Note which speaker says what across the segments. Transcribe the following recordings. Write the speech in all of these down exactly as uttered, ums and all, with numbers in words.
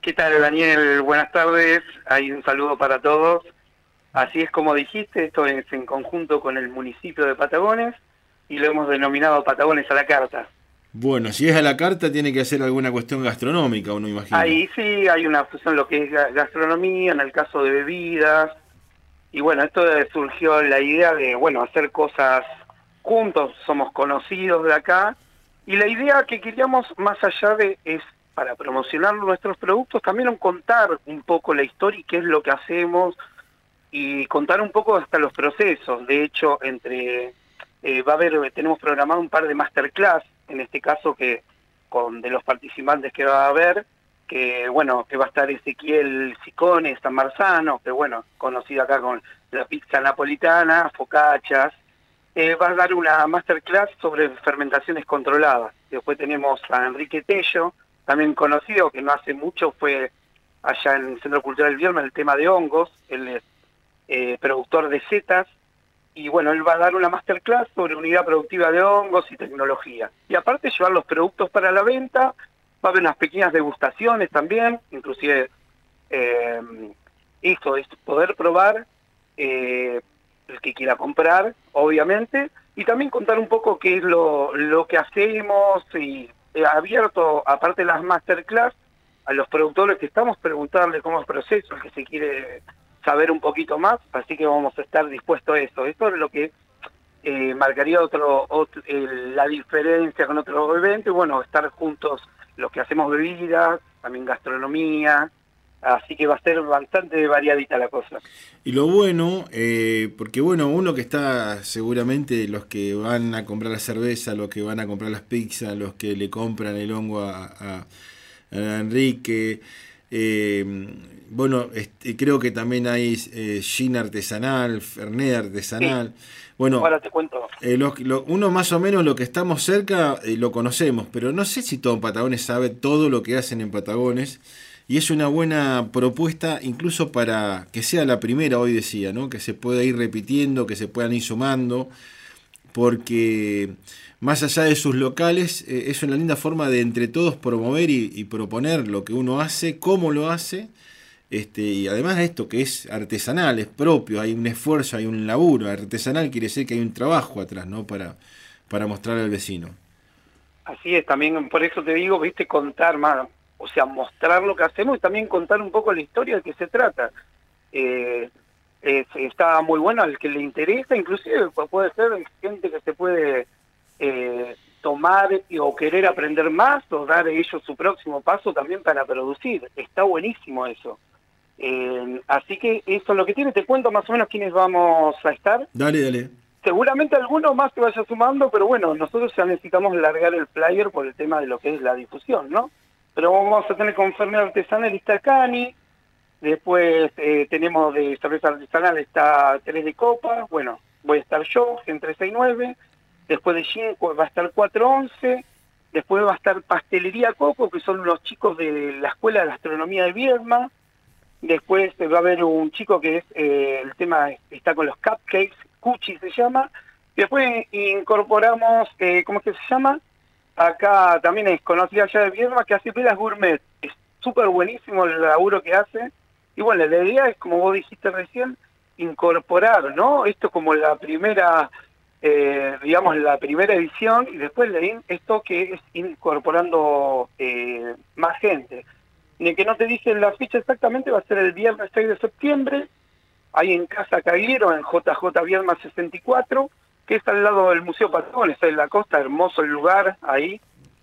Speaker 1: ¿Qué tal, Daniel? Buenas tardes. Hay un saludo para todos. Así es como dijiste, esto es en conjunto con el municipio de Patagones y lo hemos denominado Patagones a la carta.
Speaker 2: Bueno, si es a la carta, tiene que hacer alguna cuestión gastronómica, uno imagina.
Speaker 1: Ahí sí hay una fusión, lo que es ga- gastronomía, en el caso de bebidas. Y bueno, esto de- surgió la idea de, bueno, hacer cosas juntos, somos conocidos de acá. Y la idea que queríamos, más allá de, es para promocionar nuestros productos, también contar un poco la historia y qué es lo que hacemos, y contar un poco hasta los procesos. De hecho, entre eh, va a haber, tenemos programado un par de masterclass, en este caso que con de los participantes que va a haber, que bueno, que va a estar Ezequiel Sicone, San Marzano, que bueno, conocido acá con la pizza napolitana, focaccias. Eh, va a dar una masterclass sobre fermentaciones controladas. Después tenemos a Enrique Tello, también conocido, que no hace mucho fue allá en el Centro Cultural Vierma, el tema de hongos. Él es eh, productor de setas, y bueno, él va a dar una masterclass sobre unidad productiva de hongos y tecnología. Y aparte llevar los productos para la venta, va a haber unas pequeñas degustaciones también, inclusive eh, esto es poder probar, eh, el que quiera comprar, obviamente, y también contar un poco qué es lo, lo que hacemos, y eh, abierto, aparte de las masterclass, a los productores que estamos, preguntarle cómo es el proceso, el que se quiere saber un poquito más, así que vamos a estar dispuestos a eso. Esto es lo que eh, marcaría otro, otro eh, la diferencia con otro evento, y bueno, estar juntos los que hacemos bebidas, también gastronomía, así que va a ser bastante variadita la cosa.
Speaker 2: Y lo bueno, eh, porque bueno, uno que está seguramente los que van a comprar la cerveza, los que van a comprar las pizzas, los que le compran el hongo a, a- a Enrique, eh, bueno, este, creo que también hay eh, gin artesanal, fernet
Speaker 1: Sí,
Speaker 2: artesanal. Bueno,
Speaker 1: ahora te cuento.
Speaker 2: eh, lo- lo- uno más o menos lo que estamos cerca eh, lo conocemos, pero no sé si todo en Patagones sabe todo lo que hacen en Patagones. Y es una buena propuesta incluso para que sea la primera, hoy decía, ¿no? Que se pueda ir repitiendo, que se puedan ir sumando, porque más allá de sus locales, eh, es una linda forma de entre todos promover y, y proponer lo que uno hace, cómo lo hace, este, y además de esto que es artesanal, es propio, hay un esfuerzo, hay un laburo. Artesanal quiere decir que hay un trabajo atrás, ¿no? Para, para mostrar al vecino.
Speaker 1: Así es, también por eso te digo, viste, contar más, o sea, mostrar lo que hacemos y también contar un poco la historia de qué se trata. Eh, es- está muy bueno al que le interesa, inclusive pu- puede ser gente que se puede eh, tomar y- o querer aprender más, o dar ellos su próximo paso también para producir. Está buenísimo eso. Eh, así que eso es lo que tiene. Te cuento más o menos quiénes vamos a estar.
Speaker 2: Dale, dale.
Speaker 1: Seguramente alguno más se vaya sumando, pero bueno, nosotros ya necesitamos largar el flyer por el tema de lo que es la difusión, ¿no? Pero vamos a tener con Fernet Artesanal, está Cani. Después eh, tenemos de cerveza artesanal, está Tres de Copa. Bueno, voy a estar yo en trescientos sesenta y nueve. Después de Gin va a estar cuatrocientos once. Después va a estar Pastelería Coco, que son los chicos de la Escuela de Gastronomía de Viedma. Después va a haber un chico que es, eh, el tema está con los cupcakes, Cuchi se llama. Después incorporamos, eh, ¿cómo es que se llama? Acá también es conocida ya de Viedma, que hace pelas gourmet. Es súper buenísimo el laburo que hace. Y bueno, la idea es, como vos dijiste recién, incorporar, ¿no? Esto como la primera, eh, digamos, la primera edición, y después le- esto que es incorporando eh, más gente. De que no te dije la fecha exactamente, va a ser el viernes seis de septiembre, ahí en Casa Caguero, en J J Viedma sesenta y cuatro, que es al lado del Museo Patagones, en la costa, hermoso el lugar ahí,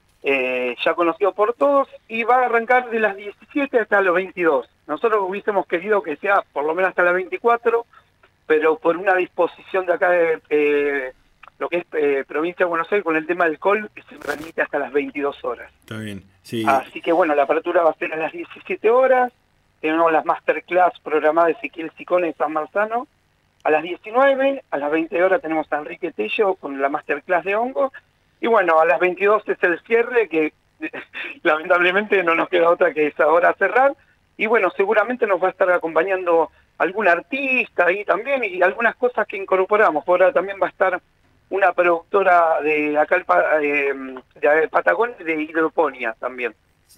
Speaker 1: eh, ya conocido por todos, y va a arrancar de las diecisiete hasta los veintidós. Nosotros hubiésemos querido que sea por lo menos hasta las veinticuatro, pero por una disposición de acá de eh, lo que es eh, provincia de Buenos Aires con el tema del alcohol, que se permite hasta las veintidós horas.
Speaker 2: Está bien. Sí.
Speaker 1: Así que bueno, la apertura va a ser a las diecisiete horas. Tenemos las masterclass programadas de Ezequiel Sicone y San Marzano a las diecinueve. A las veinte horas tenemos a Enrique Tello con la masterclass de hongo. Y bueno, a las veintidós es el cierre, que lamentablemente no nos queda otra que esa hora cerrar. Y bueno, seguramente nos va a estar acompañando algún artista ahí también, y algunas cosas que incorporamos. Ahora también va a estar una productora de acá el, Pa- eh, de Patagonia, de hidroponía también.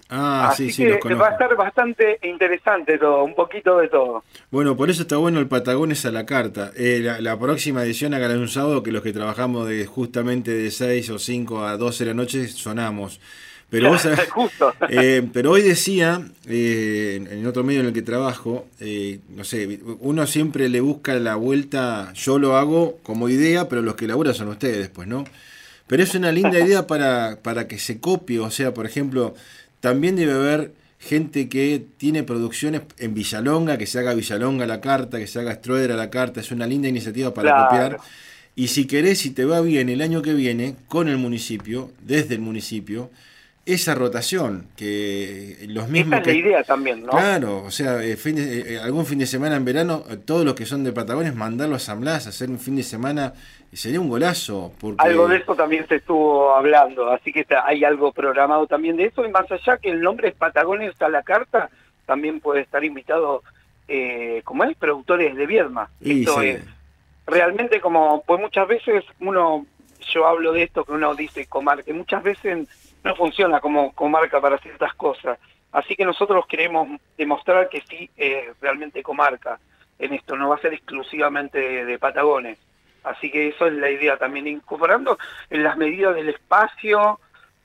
Speaker 2: Ah, sí,
Speaker 1: Así
Speaker 2: sí, los
Speaker 1: que va a
Speaker 2: conozco.
Speaker 1: estar bastante interesante todo, un poquito de todo.
Speaker 2: Bueno, por eso está bueno el Patagones a la carta. Eh, la, la próxima edición hagan un sábado que los que trabajamos de justamente de seis o cinco a doce de la noche sonamos. Pero vos sabés,
Speaker 1: Justo.
Speaker 2: eh, pero hoy decía, eh, en en otro medio en el que trabajo, eh, no sé, uno siempre le busca la vuelta, yo lo hago como idea, pero los que laburan son ustedes, pues, ¿no? Pero es una linda idea para, para que se copie, o sea, por ejemplo, también debe haber gente que tiene producciones en Villalonga, que se haga Villalonga a la carta, que se haga Stroeder a la carta, es una linda iniciativa para copiar.
Speaker 1: Claro.
Speaker 2: Y si querés, si te va bien el año que viene, con el municipio, desde el municipio, esa rotación, que los
Speaker 1: Esa
Speaker 2: mismos
Speaker 1: es la
Speaker 2: que...
Speaker 1: idea también, ¿no?
Speaker 2: Claro, o sea, eh, fin de- eh, algún fin de semana en verano, eh, todos los que son de Patagones, mandarlos a San Blas, hacer un fin de semana, y sería un golazo,
Speaker 1: Algo de
Speaker 2: porque...
Speaker 1: eso también se estuvo hablando, así que está- hay algo programado también de eso, y más allá que el nombre es Patagones a la carta, también puede estar invitado, eh, como es, productores de Viedma.
Speaker 2: Y
Speaker 1: Esto
Speaker 2: se...
Speaker 1: es realmente como, pues muchas veces uno, yo hablo de esto que uno dice comarca, que muchas veces no funciona como comarca para ciertas cosas, así que nosotros queremos demostrar que sí es realmente comarca en esto, no va a ser exclusivamente de, de Patagones. Así que eso es la idea también, incorporando en las medidas del espacio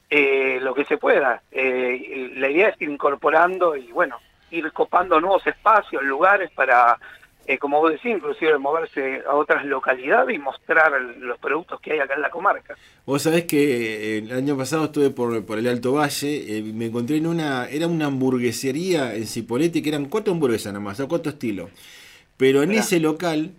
Speaker 1: eh, lo que se pueda. Eh, la idea es ir incorporando y, bueno, ir copando nuevos espacios, lugares para, eh, como vos decís, inclusive moverse a otras localidades y mostrar los productos que hay acá en la comarca.
Speaker 2: Vos sabés que eh, el año pasado estuve por, por el Alto Valle, eh, me encontré en una, era una hamburguesería en Cipolletti, que eran cuatro hamburguesas nomás, o cuatro estilos. Pero en
Speaker 1: Mirá,
Speaker 2: ese local,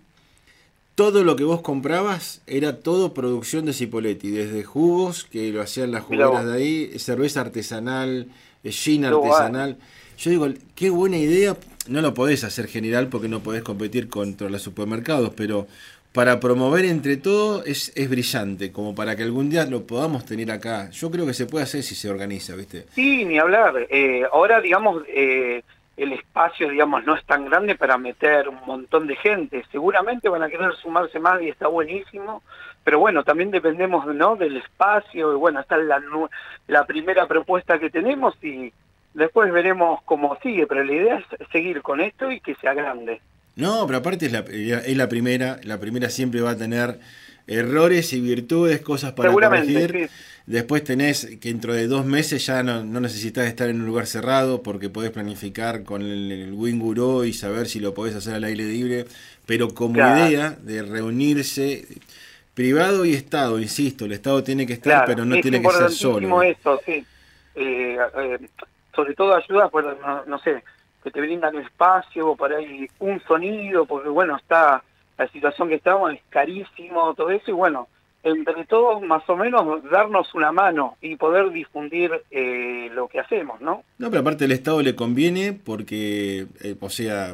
Speaker 2: todo lo que vos comprabas era todo producción de Cipolletti, desde jugos, que lo hacían las
Speaker 1: mirá
Speaker 2: jugueras
Speaker 1: vos,
Speaker 2: de ahí, cerveza artesanal, eh, gin
Speaker 1: qué bueno.
Speaker 2: artesanal. Yo digo, qué buena idea, no lo podés hacer general porque no podés competir contra los supermercados, pero para promover entre todo es, es brillante, como para que algún día lo podamos tener acá. Yo creo que se puede hacer si se organiza, ¿viste?
Speaker 1: Sí, ni hablar. Eh, ahora, digamos, eh, el espacio, digamos, no es tan grande para meter un montón de gente. Seguramente van a querer sumarse más y está buenísimo, pero bueno, también dependemos, ¿no?, del espacio. Y bueno, esta es la, nu- la primera propuesta que tenemos y después veremos cómo sigue, pero la idea es seguir con esto y que sea grande.
Speaker 2: No, pero aparte es la, es la primera, la primera siempre va a tener errores y virtudes, cosas para
Speaker 1: Seguramente,
Speaker 2: corregir.
Speaker 1: sí,
Speaker 2: Después tenés que dentro de dos meses ya no, no necesitas estar en un lugar cerrado porque podés planificar con el, el Winguro y saber si lo podés hacer al aire libre. Pero como
Speaker 1: claro,
Speaker 2: idea de reunirse, privado y Estado, insisto, el Estado tiene que estar,
Speaker 1: claro.
Speaker 2: pero no
Speaker 1: Es
Speaker 2: tiene que ser solo,
Speaker 1: importantísimo
Speaker 2: ¿viste?
Speaker 1: eso, sí. Eh, eh, sobre todo ayuda, pues, no, no sé, que te brindan espacio, por ahí un sonido, porque bueno, está la situación que estamos, es carísimo, todo eso, y bueno, entre todos más o menos darnos una mano y poder difundir eh, lo que hacemos, ¿no?
Speaker 2: No, pero aparte el Estado le conviene porque, eh, o sea,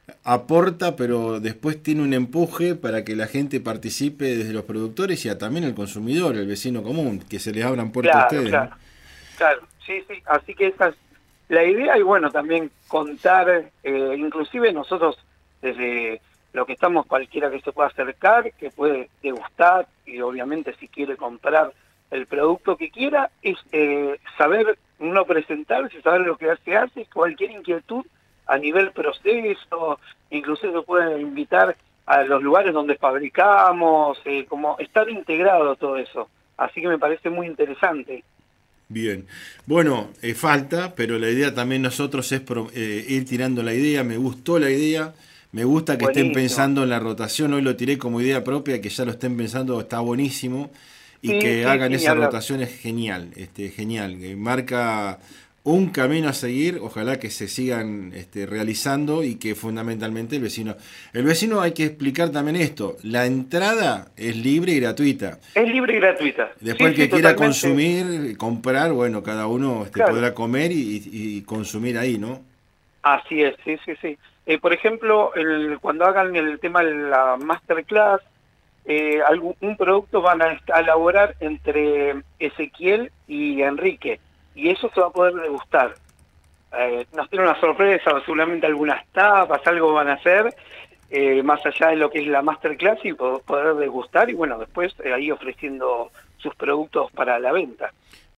Speaker 2: aporta, pero después tiene un empuje para que la gente participe desde los productores y a también el consumidor, el vecino común, que se les abran puertas a
Speaker 1: Claro,
Speaker 2: ustedes, ¿no?
Speaker 1: claro, claro, sí, sí, así que esa es la idea y bueno, también contar, eh, inclusive nosotros desde lo que estamos, cualquiera que se pueda acercar, que puede degustar y obviamente si quiere comprar el producto que quiera, es eh, saber no presentarse, saber lo que se hace, cualquier inquietud a nivel proceso, inclusive se puede invitar a los lugares donde fabricamos, eh, como estar integrado todo eso. Así que me parece muy interesante.
Speaker 2: Bien. Bueno, eh, falta, pero la idea también nosotros es pro- eh, ir tirando la idea. Me gustó la idea. Me gusta que estén
Speaker 1: Buenísimo.
Speaker 2: pensando en la rotación. Hoy lo tiré como idea propia, que ya lo estén pensando, está buenísimo. Y
Speaker 1: Sí,
Speaker 2: que
Speaker 1: sí,
Speaker 2: hagan
Speaker 1: sí, ni
Speaker 2: esa
Speaker 1: hablar.
Speaker 2: rotación es genial, este, genial. Que marca un camino a seguir. Ojalá que se sigan este, realizando y que fundamentalmente el vecino. El vecino hay que explicar también esto. La entrada es libre y gratuita.
Speaker 1: Es libre y gratuita.
Speaker 2: Después
Speaker 1: Sí,
Speaker 2: el
Speaker 1: sí,
Speaker 2: que quiera
Speaker 1: totalmente.
Speaker 2: consumir, comprar, bueno, cada uno este,
Speaker 1: Claro,
Speaker 2: podrá comer y, y consumir ahí, ¿no?
Speaker 1: así es, sí, sí, sí. Eh, por ejemplo, el, cuando hagan el tema de la masterclass, eh, algún, un producto van a, est- a elaborar entre Ezequiel y Enrique, y eso se va a poder degustar. Eh, nos tiene una sorpresa, seguramente algunas tapas, algo van a hacer, eh, más allá de lo que es la masterclass y po- poder degustar y bueno, después eh, ahí ofreciendo sus productos para la venta.